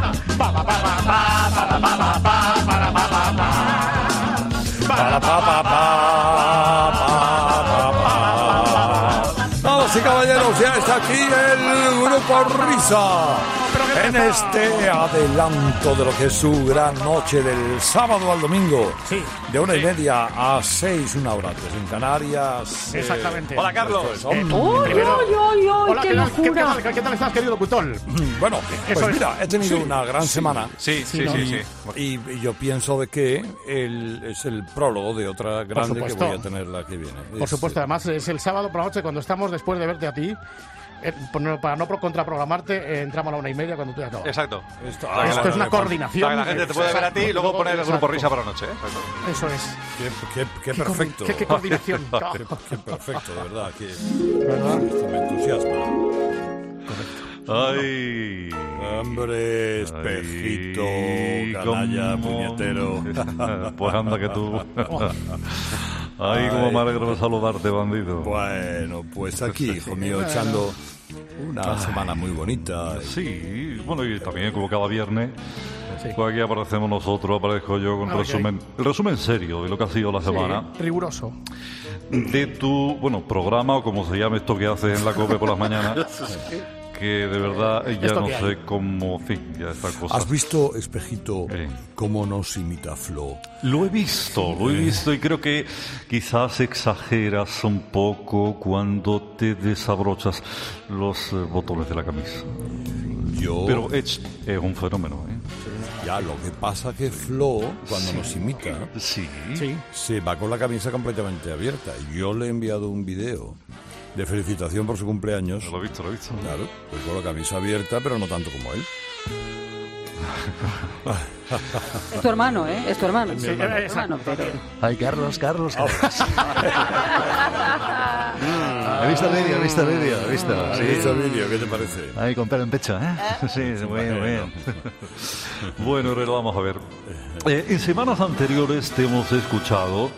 Damas y caballeros, ya está aquí el Grupo Risa en este adelanto de lo que es su gran noche del sábado al domingo, sí, de 1:30 a 6, una hora antes en Canarias. Exactamente. Hola, Carlos. Hola, ¡Qué locura! ¿Qué tal estás, querido Cutón? Bueno, pues Eso es. mira, he tenido una gran semana. Sí. Y yo pienso de que es el prólogo de otra grande que supuesto. voy a tener la que viene. Por supuesto, además es el sábado por la noche cuando estamos después de verte a ti. Para no contraprogramarte, entramos a la 1:30 cuando tú ya acabas. Exacto. Esto es una coordinación. Para que la gente te pueda ver a ti y luego poner el Grupo Risa para la noche. Eso es. Qué perfecto. Qué coordinación. Qué perfecto, de verdad. Esto me entusiasma. Ay. Hombre, espejito, canalla, puñetero. Pues anda que tú. Ay, cómo me alegro de saludarte, bandido. Bueno, pues aquí, hijo mío, echando una semana muy bonita. Sí, bueno, y también como cada viernes, Sí. pues aquí aparecemos nosotros, aparezco yo con el resumen serio de lo que ha sido la semana. Sí, riguroso. De tu, programa, o como se llame esto que haces en la COPE por las mañanas. Que de verdad ya Esto no que sé hay. cómo, ya esta cosa. ¿Has visto, espejito, Sí. cómo nos imita Flo? Lo he visto y creo que quizás exageras un poco cuando te desabrochas los botones de la camisa. Pero es un fenómeno, ¿eh? Ya, lo que pasa que Flo, cuando nos imita, Sí. se va con la camisa completamente abierta. Yo le he enviado un video de felicitación por su cumpleaños. Lo he visto. Claro, pues con la camisa abierta, pero no tanto como él. Es tu hermano, ¿eh? Es tu hermano. Sí, Es tu hermano, exacto. pero... Ay, Carlos. He visto el vídeo. ¿Has visto el vídeo? ¿Qué te parece? Ay, con pelo en pecho, ¿eh? Sí, muy bien. Bueno, ahora vamos a ver. En semanas anteriores te hemos escuchado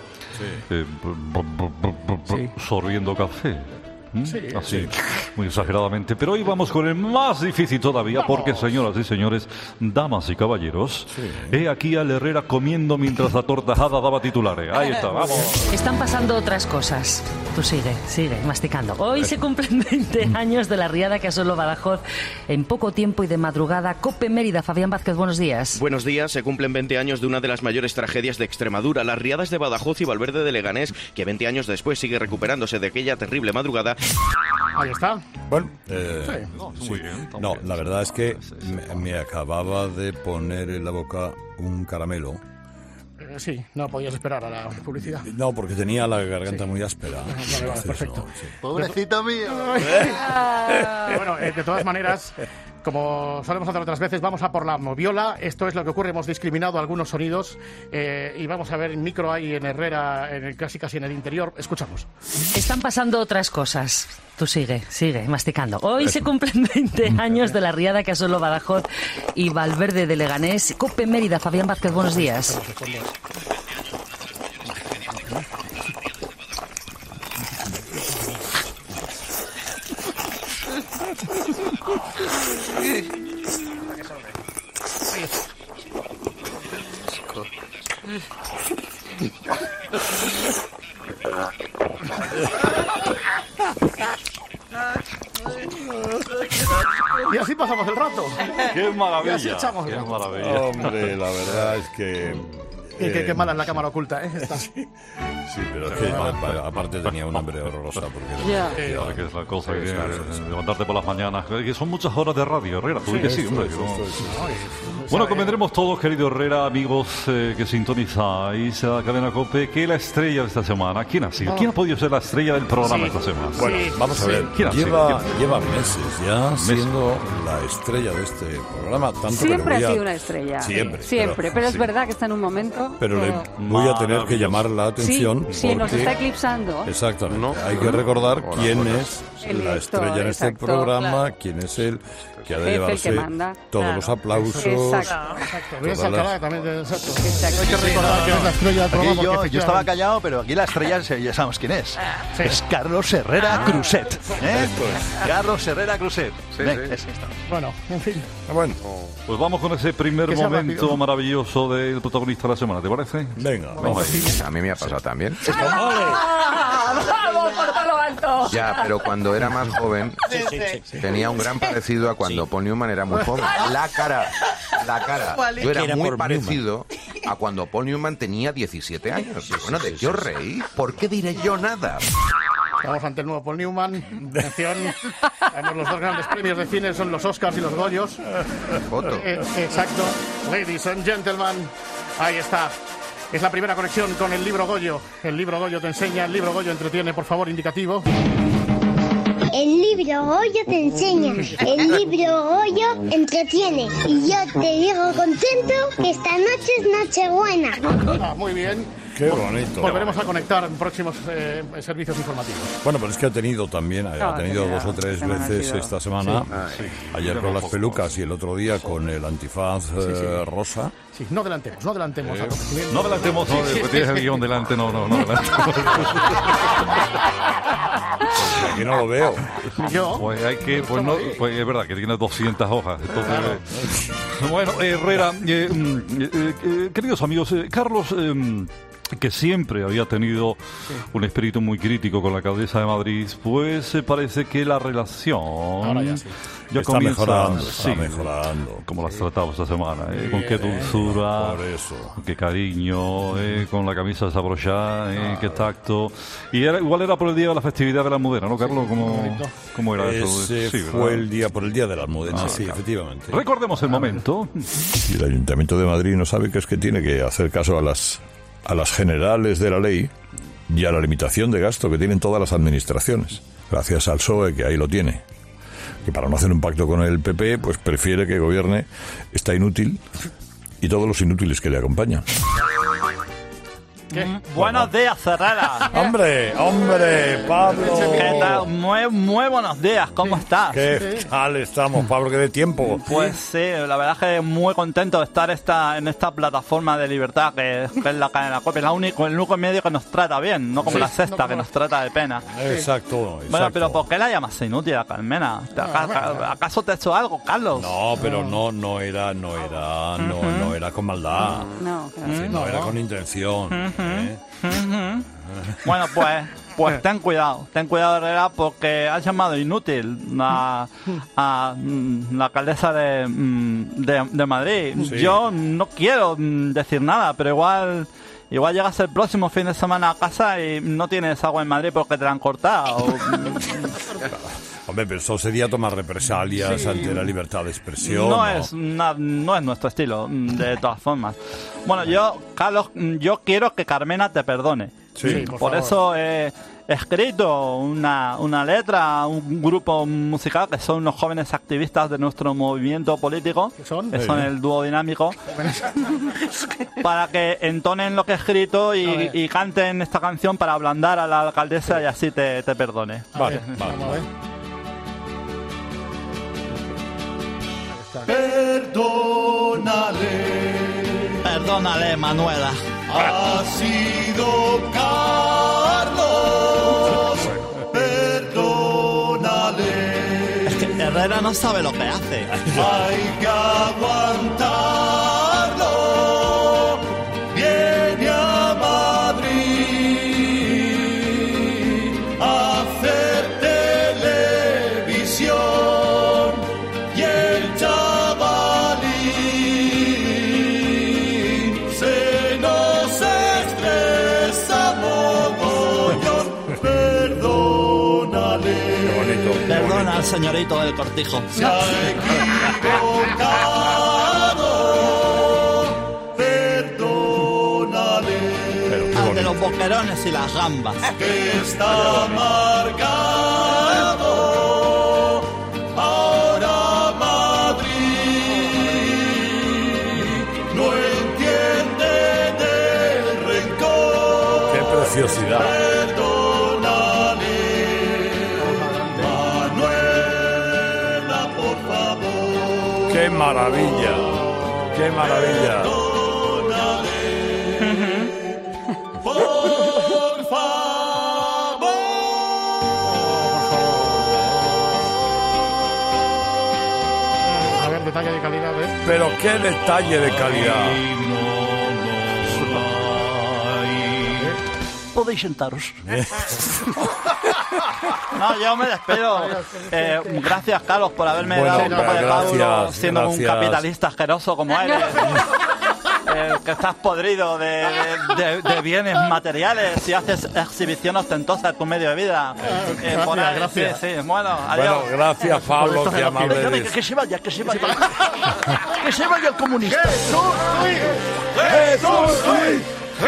sorbiendo café. Sí. Así, muy exageradamente. Pero hoy vamos con el más difícil todavía, porque, señoras y señores, damas y caballeros, he aquí al Herrera comiendo mientras la tortajada daba titulares. Ahí está, vamos. Están pasando otras cosas. Tú sigue masticando. Hoy se cumplen 20 años de la riada que asoló Badajoz en poco tiempo y de madrugada. COPE Mérida, Fabián Vázquez, buenos días. Buenos días, se cumplen 20 años de una de las mayores tragedias de Extremadura, las riadas de Badajoz y Valverde de Leganés, que 20 años después sigue recuperándose de aquella terrible madrugada. Ahí está. Bueno, Muy bien. no, la verdad es que me acababa de poner en la boca un caramelo. Sí, no podías esperar a la publicidad. No, porque tenía la garganta muy áspera. Vale, Entonces, perfecto. no, sí. Pobrecito mío. Bueno, de todas maneras, como solemos hacer otras veces, vamos a por la moviola. Esto es lo que ocurre, hemos discriminado algunos sonidos y vamos a ver micro ahí en Herrera, casi en el interior. Escuchamos. Están pasando otras cosas. Tú sigue masticando. Hoy se cumplen 20 años de la riada que asoló Badajoz y Valverde de Leganés. COPE Mérida, Fabián Vázquez, buenos días. Y así pasamos el rato. ¡Qué maravilla! Y así echamos el ¡Qué rato. maravilla! Hombre, la verdad es que... Qué mala es la cámara oculta, ¿eh? Está. Sí, pero es que aparte tenía un hambre horrorosa. Porque Ya. Claro que es la cosa que sí. levantarte por las mañanas. Que son muchas horas de radio, Herrera. Tú di que sí, hombre. Eso. Bueno, convendremos todos, querido Herrera, amigos que sintonizáis a Cadena COPE, que la estrella de esta semana, ¿quién ha sido? ¿Quién ha podido ser la estrella del programa esta semana? Bueno, vamos a ver. ¿Quién ha sido? Lleva meses ya siendo la estrella de este programa. Tanto Siempre que ha le voy sido una estrella. Siempre. Pero es verdad que está en un momento Goyo. Pero le voy a tener que llamar la atención. Sí, nos porque- está eclipsando. Exactamente. No. Hay que recordar quién es El la lector, estrella en este exacto, programa, claro. quién es él, que ha de Jefe, el llevarse que manda. todos Claro. los aplausos. Exacto. Exacto. Bien Todas las- sacada también. Exacto. Exacto. Hay que recordar quién es la estrella del Aquí programa. yo porque estaba efectivamente- callado, pero aquí la estrella ya sabemos quién es. Sí. Es Carlos Herrera Cruzet. ¿eh? Carlos Herrera Cruzet. Venga, sí. es esto. Bueno, en fin. Bueno, Pues vamos con ese primer Que sea momento rápido. maravilloso del protagonista de la semana, ¿te parece? venga, Vamos ahí. A mí me ha pasado también. ¡Vamos por todo lo alto! Ya, pero cuando era más joven tenía un gran parecido a cuando Paul Newman era muy joven. La cara. Yo era muy parecido a cuando Paul Newman tenía 17 años. Bueno, ¿de qué os reí? ¿Por qué diré yo nada? Estamos ante el nuevo Paul Newman. Atención. Tenemos los dos grandes premios de cine, son los Oscars y los Goyos. Foto. Exacto. Ladies and gentlemen, ahí está. Es la primera conexión con el libro Goyo. El libro Goyo te enseña, el libro Goyo entretiene, por favor, indicativo. El libro Goyo te enseña, el libro Goyo entretiene. Y yo te digo contento que esta noche es Nochebuena. Ah, muy bien. qué bonito. Volveremos a conectar en próximos servicios informativos. Bueno, pero es que ha tenido también, ha tenido dos o tres semana ha veces sido- esta semana. Ayer con las pelucas y el otro día con el antifaz rosa. Sí, no adelantemos. a tope. No adelantemos, no, tienes el guión delante, no adelantemos. Aquí no lo veo. Yo, Pues hay que, pues es verdad que tiene 200 hojas. Entonces, bueno, Herrera, queridos amigos, Carlos, que siempre había tenido un espíritu muy crítico con la alcaldesa de Madrid, pues parece que la relación Ahora ya sí. Está comienza, mejorando, sí, está mejorando. como las tratamos esta semana, con qué dulzura, Por eso. qué cariño, con la camisa desabrochada, qué tacto. Y igual era por el día de la festividad de la Almudena, ¿no, Carlos? ¿Cómo era eso? Ese Sí, fue ¿verdad? el día por el día de la Almudena, sí, efectivamente. Recordemos el momento. Y el Ayuntamiento de Madrid no sabe que es que tiene que hacer caso a las generales de la ley y a la limitación de gasto que tienen todas las administraciones. Gracias al PSOE, que ahí lo tiene. Que para no hacer un pacto con el PP, pues prefiere que gobierne esta inútil y todos los inútiles que le acompañan. Buenos días, Herrera. ¡Hombre, Pablo! ¿Qué tal? Muy buenos días, ¿cómo estás? ¿Qué tal estamos, Pablo? ¿Qué de tiempo? Pues sí, la verdad es que muy contento de estar en esta plataforma de libertad que es la cadena COPE. Es el único medio que nos trata bien, no como la Sexta, que nos trata de pena. Exacto. Bueno, pero ¿por qué la llamas inútil a Carmena? ¿Acaso te he hecho algo, Carlos? No, pero no era con maldad. No, claro. Sí, no era con intención. Bueno, pues ten cuidado, Herrera, porque has llamado inútil a la alcaldesa de Madrid. Sí. Yo no quiero decir nada, pero igual llegas el próximo fin de semana a casa y no tienes agua en Madrid porque te la han cortado. Hombre, pero eso sería tomar represalias ante la libertad de expresión. No es nuestro estilo, de todas formas. Bueno, Carlos, yo quiero que Carmena te perdone. Sí, por Por favor. eso he escrito una letra a un grupo musical que son unos jóvenes activistas de nuestro movimiento político, ¿Qué son? el dúo dinámico, para que entonen lo que he escrito y canten esta canción para ablandar a la alcaldesa y así te perdone. Vale, Vamos a vale. ver. Perdónale, Manuela. Ha sido Carlos, perdónale. Es que Herrera no sabe lo que hace. Hay que aguantarlo. Viene a Madrid a hacer televisión y el chavalín se nos estresa mogollón. Perdónale. Perdona al señorito del cortijo. Se ha equivocado, perdónale, Al de los boquerones y las gambas. que está amargado. Ahora Madrid no entiende de preciosidad. ¡Qué maravilla! ¡Qué maravilla! Por favor. A ver, detalle de calidad, ¿eh? Pero qué detalle de calidad. Podéis sentaros. No, yo me despido. Gracias, Carlos, por haberme dado un poco de Pablo, siendo un capitalista asqueroso como eres. Que estás podrido de bienes materiales y haces exhibición ostentosa de tu medio de vida. Gracias. Sí, bueno, adiós. Bueno, gracias, Pablo, qué amable eres. Que se vaya. Que se vaya el comunista. ¡Jesús Luis!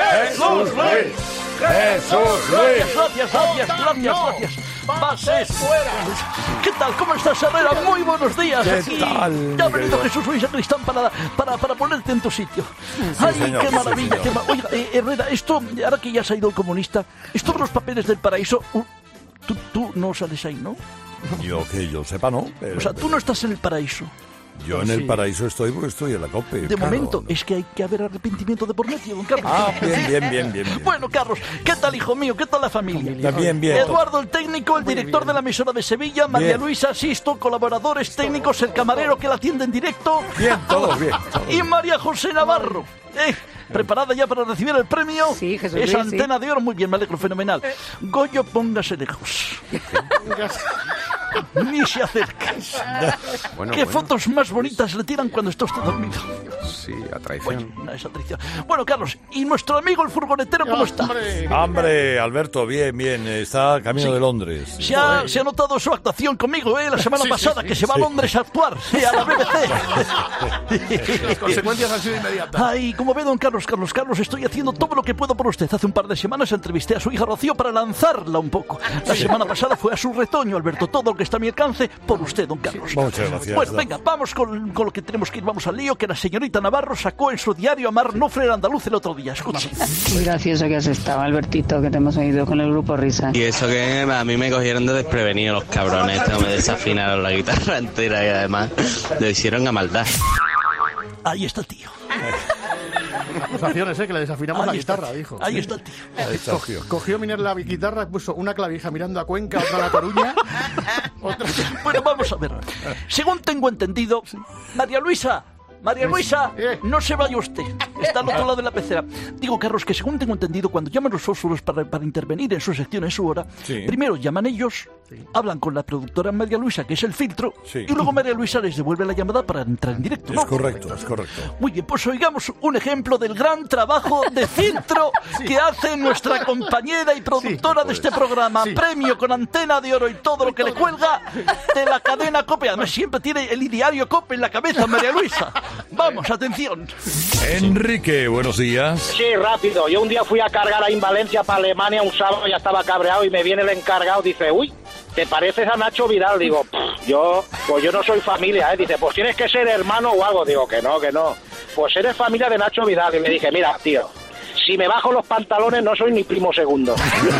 Gracias. Bases fuera. ¿Qué tal? ¿Cómo estás, Herrera? Muy buenos días. ¿Qué tal? Ya ha venido Jesús Luis Sacristán para ponerte en tu sitio. Ay, señor, qué maravilla. sí, Oiga, Herrera, esto, ahora que ya se ha ido el comunista, esto de los papeles del paraíso, tú no sales ahí, ¿no? Yo que yo sepa, no. O sea, tú no estás en el paraíso. Yo en el paraíso estoy porque estoy en la COPE. De momento, es que hay que haber arrepentimiento de por medio, don Carlos. Ah, bien. Bueno, Carlos, ¿qué tal, hijo mío? ¿Qué tal la familia? Bien. Eduardo, el técnico, el director de la emisora de Sevilla, María Luisa, Sisto, colaboradores técnicos, el camarero que la atiende en directo. Bien, todo bien. Y María José Navarro. ¿Preparada ya para recibir el premio? Sí, Jesús Esa Luis, antena de oro, muy bien, me alegro, fenomenal. Goyo, póngase lejos. Ni se acerque. ¿Qué fotos más bonitas le tiran cuando está usted dormido? Sí, a traición. Oye, esa traición. Bueno, Carlos, ¿y nuestro amigo el furgonetero cómo está? Hombre, Alberto, bien. Está camino de Londres. Se ha notado su actuación conmigo, la semana pasada, que se va a Londres a actuar, a la BBC. Las consecuencias han sido inmediatas. Ay, como ve, don Carlos, estoy haciendo todo lo que puedo por usted. Hace un par de semanas entrevisté a su hija Rocío para lanzarla un poco. La semana pasada fue a su retoño, Alberto. Todo lo que está a mi alcance por usted, don Carlos. Muchas gracias. Bueno, venga, vamos con lo que tenemos que ir. Vamos al lío que la señorita Navarro sacó en su diario Amar Nofre el Andaluz el otro día. Escuche. Muy gracioso que has estado, Albertito, que te hemos oído con el grupo Risa. Y eso que a mí me cogieron de desprevenido los cabrones. Me desafinaron la guitarra entera y además lo hicieron a maldad. Ahí está el tío. Acusaciones, que le desafinamos la guitarra, dijo. Ahí está el tío. Cogió Miner la guitarra, puso una clavija mirando a Cuenca, otra a La Coruña. Bueno, vamos a ver. Según tengo entendido, María Luisa, no se vaya usted. Está al otro lado de la pecera. Digo, Carlos, que según tengo entendido, cuando llaman los fósforos para intervenir en su sección, en su hora, primero llaman ellos, hablan con la productora María Luisa, que es el filtro, y luego María Luisa les devuelve la llamada para entrar en directo, ¿no? Es correcto. Muy bien, pues oigamos un ejemplo del gran trabajo de filtro que hace nuestra compañera y productora de este programa, premio con antena de oro y todo lo que le cuelga de la cadena COPE. Además, siempre tiene el ideario COPE en la cabeza, María Luisa. Vamos, atención. Enrique, buenos días. Sí, rápido. Yo un día fui a cargar ahí en Valencia para Alemania, un sábado, ya estaba cabreado y me viene el encargado, dice, uy, ¿te pareces a Nacho Vidal? Digo, yo no soy familia, ¿eh? Dice, pues tienes que ser hermano o algo. Digo, que no. Pues eres familia de Nacho Vidal. Y le dije, mira, tío, si me bajo los pantalones no soy ni primo segundo.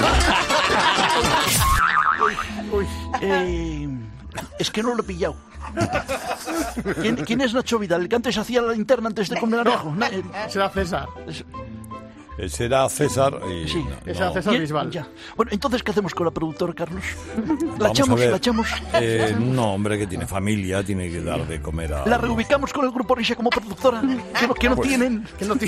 Es que no lo he pillado. ¿Quién es Nacho Vidal? El que antes hacía la linterna antes de comer anejo. Será César. Será César y... Sí, será César Bisbal. Ya. Bueno, entonces, ¿qué hacemos con la productora, Carlos? ¿La echamos? No, hombre, que tiene familia, tiene que dar de comer a... ¿La reubicamos con el grupo Risa como productora? Que no tienen.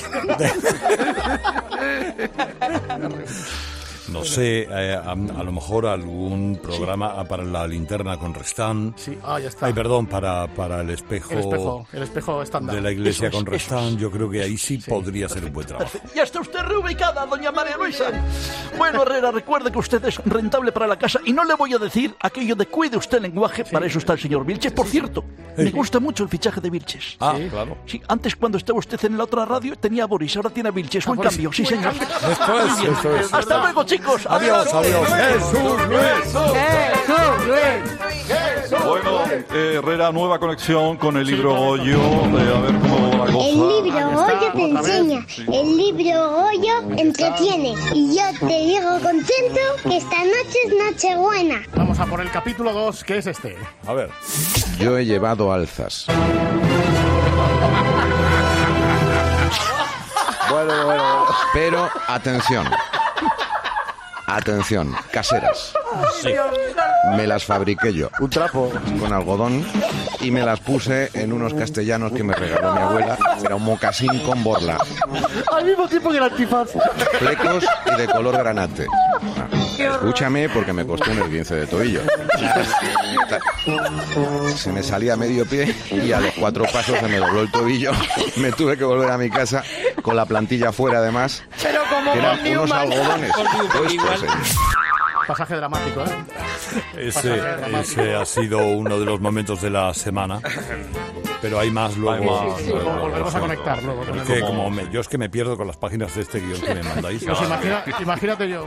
No sé, a lo mejor algún programa para la linterna con Restán. Sí, ya está. Ay, perdón, para el espejo. El espejo estándar. De la iglesia con Restán, yo creo que ahí sí podría ser un buen trabajo. Ya está usted reubicada, doña María Luisa. Bueno, Herrera, recuerde que usted es rentable para la casa y no le voy a decir aquello de cuide usted el lenguaje, para eso está el señor Vilches. Por cierto, me gusta mucho el fichaje de Vilches. Claro. Sí, antes cuando estaba usted en la otra radio tenía a Boris, ahora tiene a Vilches. Buen cambio, sí señor. Esto es. Hasta luego, chicos. chicos. Adiós. Jesús Luis. Bueno, Herrera, nueva conexión con el libro Goyo. A ver cómo va la cosa. El libro Goyo te enseña, el libro Goyo entretiene. Y yo te digo contento que esta noche es Nochebuena. Vamos a por el capítulo 2, que es este. A ver. Yo he llevado alzas. Bueno. Pero, atención, caseras. Sí. Me las fabriqué yo. Un trapo. Con algodón y me las puse en unos castellanos que me regaló mi abuela. Era un mocasín con borla. Al mismo tiempo que el antifaz. Flecos y de color granate. Escúchame porque me costó un esguince de tobillo. Se me salía medio pie y a los 4 pasos se me dobló el tobillo. Me tuve que volver a mi casa con la plantilla fuera además. Pero como que eran unos algodones. Pasaje dramático, ¿eh? Ese ha sido uno de los momentos de la semana. Pero hay más luego. Volveremos a conectar luego. Yo es que me pierdo con las páginas de este guión que me mandáis. Pues imagínate yo.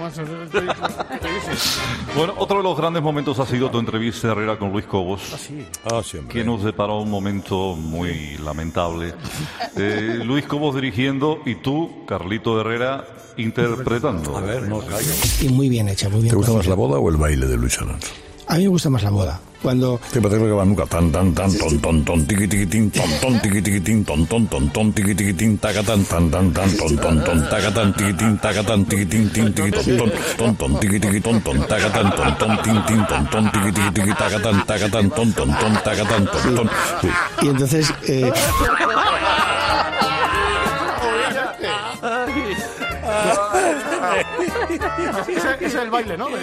Bueno, otro de los grandes momentos ha sido tu entrevista, Herrera, con Luis Cobos. Que nos deparó un momento muy lamentable. Luis Cobos dirigiendo y tú, Carlito Herrera, interpretando. A ver, no caigo. Y muy bien hecha, muy bien. ¿Te gusta más la boda o el baile de Luis Alonso? A mí me gusta más la boda. Cuando... Te parece que va nunca tan, tiqui tiquitín, ton, tiqui tiquitín, ton, tiqui tiquitín, tacatán, tan, ton, tacatán, tiquitín, tacatán, tiquitín, ton, tiqui tiquitón, ton, tacatán, ton, ton, tiqui tiqui, tacatán, ton, tacatán, ton. Y entonces... Ese es el baile, ¿no?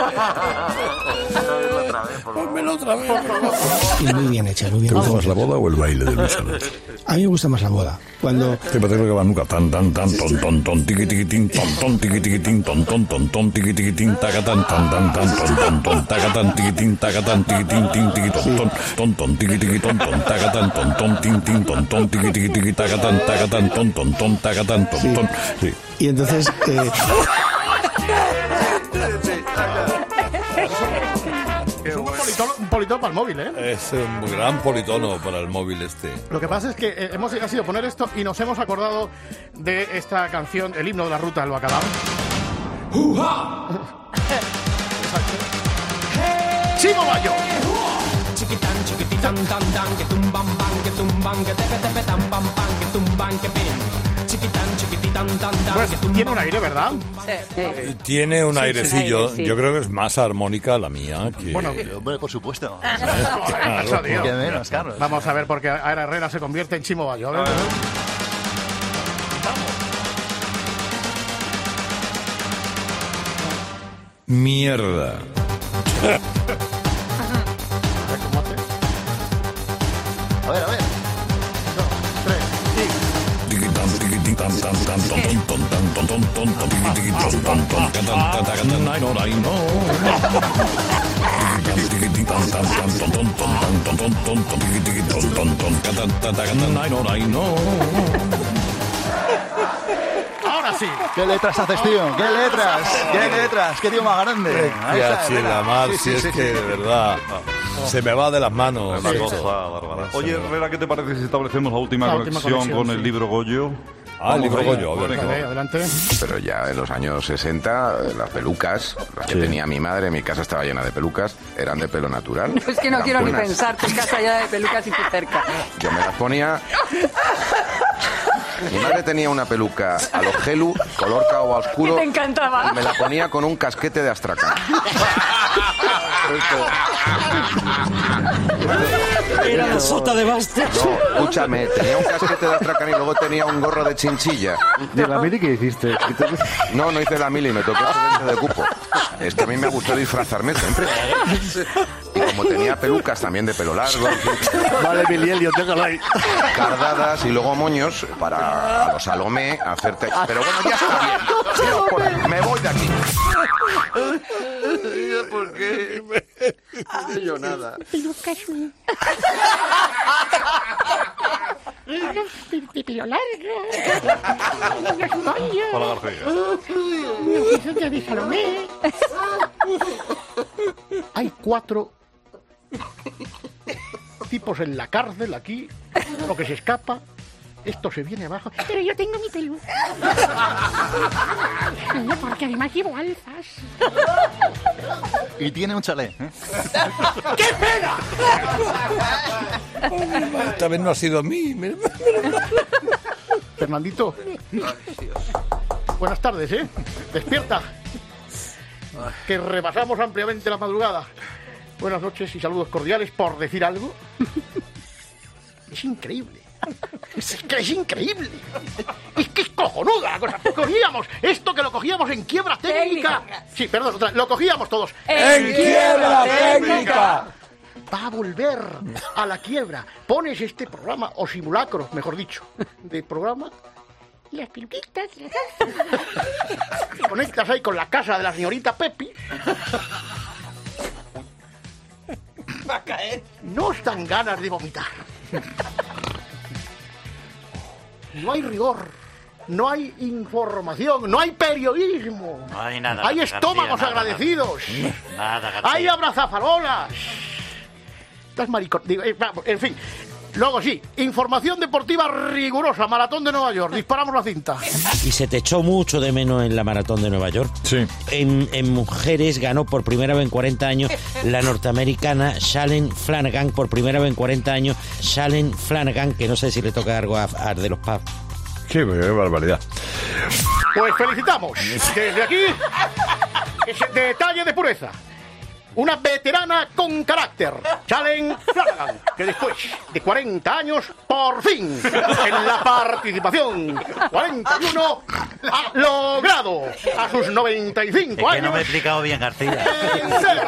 Pónmelo otra vez. Y muy bien hecha, muy bien. ¿Te gusta más la boda o el baile de Luis Alonso? A mí me gusta más la boda. Cuando... Te parece que va nunca tan, ton, tiqui tiquitín, tiqui tiquitín, ton, tiqui tiquitín, tacatán, ton, tacatán, tiquitín, tacatán, tiquitín, ton, tiqui tiquitón, ton, tacatán, ton, tiqui tiqui, tacatán, ton, tacatán, ton. Sí. Y entonces... Es un politono para el móvil, ¿eh? Es un gran politono para el móvil este. Lo que pasa es que hemos sido poner esto y nos hemos acordado de esta canción, el himno de la ruta del bacalao. ¡Chimo Bayo! Chiquitán, chiquititán, tan, tan, que tumban, que tepe, tepe, tan, pam, pam, que tumban, que pin. Chiquitán, chiquititán, tan, tan, pues que tumban. Tiene un aire, ¿verdad? Sí. Tiene un airecillo. Sí. Yo creo que es más armónica la mía que... Bueno, hombre, por supuesto. Claro. ¿Qué menos, Carlos? Vamos a ver, porque ahora Herrera se convierte en Chimo Bayo. A ver. Mierda. A ver. Ahora sí. ¿Qué letras haces, tío? ¿Qué letras? ¿Qué tío más grande? La mar, si es que de verdad se me va de las manos. Una cosa bárbara. Oye, Herrera, ¿qué te parece si establecemos la última conexión con el libro Goyo? El libro Goyo, a ver. Adelante. Pero ya en los años 60, las pelucas, las que tenía mi madre, mi casa estaba llena de pelucas, eran de pelo natural. Es que no Eran quiero ni buenas. pensar, tu casa llena de pelucas y tú cerca. Yo me las ponía... Mi madre tenía una peluca a los gelu, color caoba oscuro. Y te encantaba. Y me la ponía con un casquete de astracán. Era la sota de bastos. No, escúchame, tenía un casquete de astracán y luego tenía un gorro de chinchilla. ¿De la mili qué hiciste? No hice la mili, me tocó excedente de cupo. Es que a mí me gustó disfrazarme siempre. Y como tenía pelucas también de pelo largo, Vale, Milielio, déjalo ahí. cardadas y luego moños para a los Salomé hacerte... Pero bueno, ya está bien. Me voy de aquí. ¿Por qué? No sé yo nada. Lucas. de pelo largo. Los pollos. Hola, García. Los besos de Salomé. Hay 4 tipos en la cárcel aquí, lo que se escapa. Esto se viene abajo. Pero yo tengo mi pelo. Porque además llevo alzas. Y tiene un chalet. ¡Qué pena! Esta vez no ha sido a mí. Fernandito. Buenas tardes, ¿eh? Despierta. Que repasamos ampliamente la madrugada. Buenas noches y saludos cordiales, por decir algo. Es increíble. Es que es increíble. Es que es cojonuda la cosa. Cogíamos esto que lo cogíamos en quiebra técnica. Sí, perdón, lo cogíamos todos. ¡En quiebra técnica! Va a volver a la quiebra. Pones este programa, o simulacro, mejor dicho, de programa. Las peluquitas, conectas ahí con la casa de la señorita Pepi. Va a caer. No os dan ganas de vomitar. No hay rigor, no hay información, no hay periodismo. No hay nada. Hay estómagos García, agradecidos. Nada, García. Hay abrazafarolas. Estás maricón. Digo, en fin. Luego sí, información deportiva rigurosa, Maratón de Nueva York, disparamos la cinta. Y se te echó mucho de menos en la Maratón de Nueva York. Sí. En mujeres ganó por primera vez en 40 años la norteamericana Shalen Flanagan, por primera vez en 40 años, Shalen Flanagan, que no sé si le toca algo a de los pubs. Qué barbaridad. Pues felicitamos, desde aquí, ese detalle de pureza. Una veterana con carácter, Shalen Flanagan, que después de 40 años, por fin, en la participación 41, ha logrado a sus 95 Es que años no me he explicado bien, García. vencer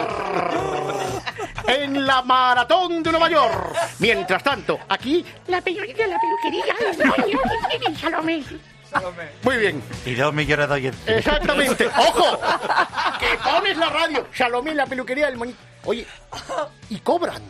en la Maratón de Nueva York. Mientras tanto, aquí, la peluquería, y Salomé. Muy bien. Y 2 millones de oyentes. Exactamente. ¡Ojo! Que pones la radio. Salomé, la peluquería del monito. Oye, y cobran.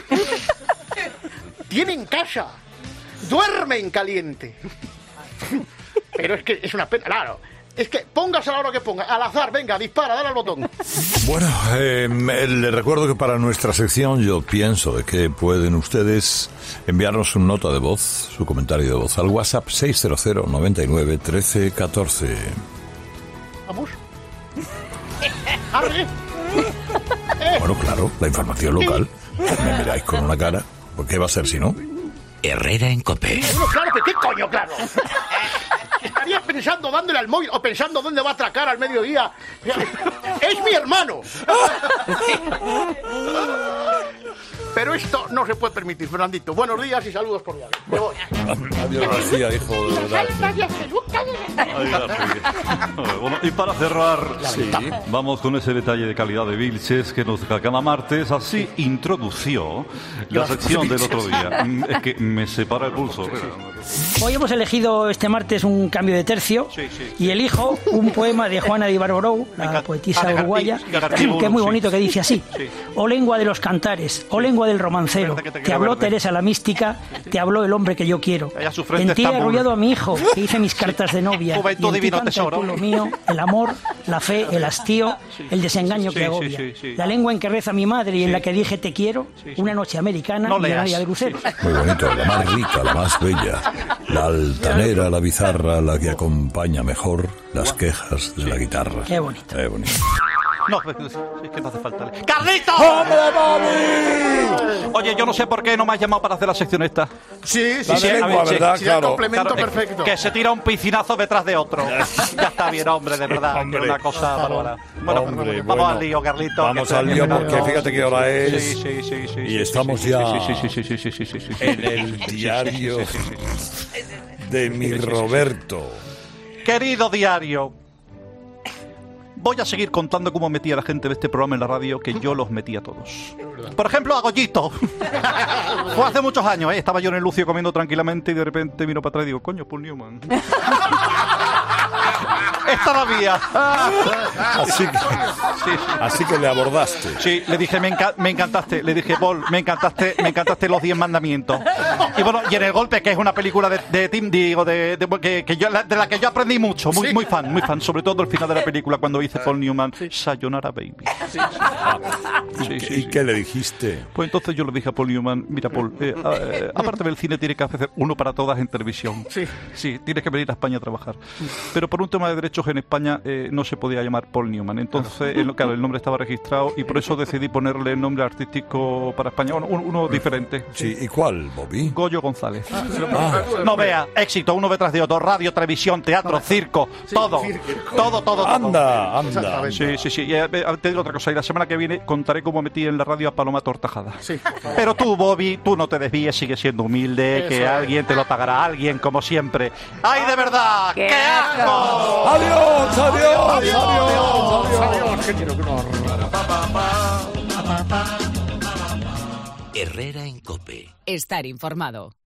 Tienen casa. Duermen caliente. Pero es que es una pena. Claro. Es que pongas a la hora que ponga. Al azar, venga, dispara, dale al botón. Bueno, les recuerdo que para nuestra sección yo pienso de que pueden ustedes enviarnos una nota de voz, su comentario de voz, al WhatsApp 600 99 13 14. ¿Vamos? ¡Arre! Bueno, claro, la información local. Me miráis con una cara. ¿Por qué va a ser si no? Herrera en COPE. Bueno, claro que qué coño, claro. Estarías pensando dándole al móvil o pensando dónde va a atracar al mediodía. ¡Es mi hermano! Pero esto no se puede permitir, Fernandito. Buenos días y saludos cordiales. Me voy. Adiós, García, hijo de verdad. Bueno, y para cerrar, vamos con ese detalle de calidad de Vilches que nos da cada martes. Así introdució la sección del otro día. Es que me separa el pulso. Hoy hemos elegido este martes un cambio de tercio y elijo un poema de Juana de Ibarborou, la poetisa uruguaya, que es muy bonito, que dice así: o lengua de los cantares, o lengua del romancero, te habló Teresa la mística, te habló el hombre que yo quiero. En ti he arrullado a mi hijo, que hice mis cartas de novia, y en ti canta el pueblo mío, el amor, la fe, el hastío, el desengaño que agobia. La lengua en que reza mi madre y en la que dije te quiero, una noche americana, millonaria de cruceros. Muy bonito, la más rica, la más bella, la altanera, la bizarra, la que acompaña mejor las quejas de la guitarra. Qué bonito. No, es que no hace falta. ¡Carlito! ¡Hombre, Bobby! Oye, yo no sé por qué no me has llamado para hacer la sección esta. Sí, ¿verdad? Claro. Complemento perfecto. Que se tira un piscinazo detrás de otro. Ya está bien, hombre, de verdad. Hombre, una cosa bárbara. Bueno, vamos al lío, Carlito. Vamos al lío porque fíjate qué hora es. Y estamos ya en el diario de mi Roberto. Querido diario, voy a seguir contando cómo metí a la gente de este programa en la radio, que yo los metí a todos. Por ejemplo, a Goyito. Fue hace muchos años, ¿eh? Estaba yo en el Lucio comiendo tranquilamente y de repente vino para atrás y digo, coño, Paul Newman. Esta la mía. Así que le abordaste. Sí, le dije, me encantaste. Le dije, Paul, me encantaste los 10 mandamientos. Y bueno, y en El Golpe, que es una película de Tim, digo, de la que yo aprendí mucho. Muy fan. Sobre todo el final de la película, cuando dice Paul Newman, Sayonara, baby. ¿Y qué le dijiste? Pues entonces yo le dije a Paul Newman, mira, Paul, aparte del cine tiene que hacer uno para todas en televisión. Sí, tienes que venir a España a trabajar. Pero por un tema de derechos en España no se podía llamar Paul Newman. Entonces, claro, el nombre estaba registrado y por eso decidí ponerle el nombre artístico para España, uno diferente. Sí, ¿y cuál, Bobby? Goyo González. No vea, éxito, uno detrás de otro, radio, televisión, teatro, circo, todo. Anda. Sí. Y te digo otra cosa, y la semana que viene contaré cómo metí en la radio a Paloma Tortajada. Sí. Pero tú, Bobby, tú no te desvíes, sigue siendo humilde, que alguien te lo pagará, alguien como siempre. ¡Ay, de verdad! ¡Qué asco! ¡Adiós! ¡Qué tiro, qué honor! Herrera en COPE. Estar informado.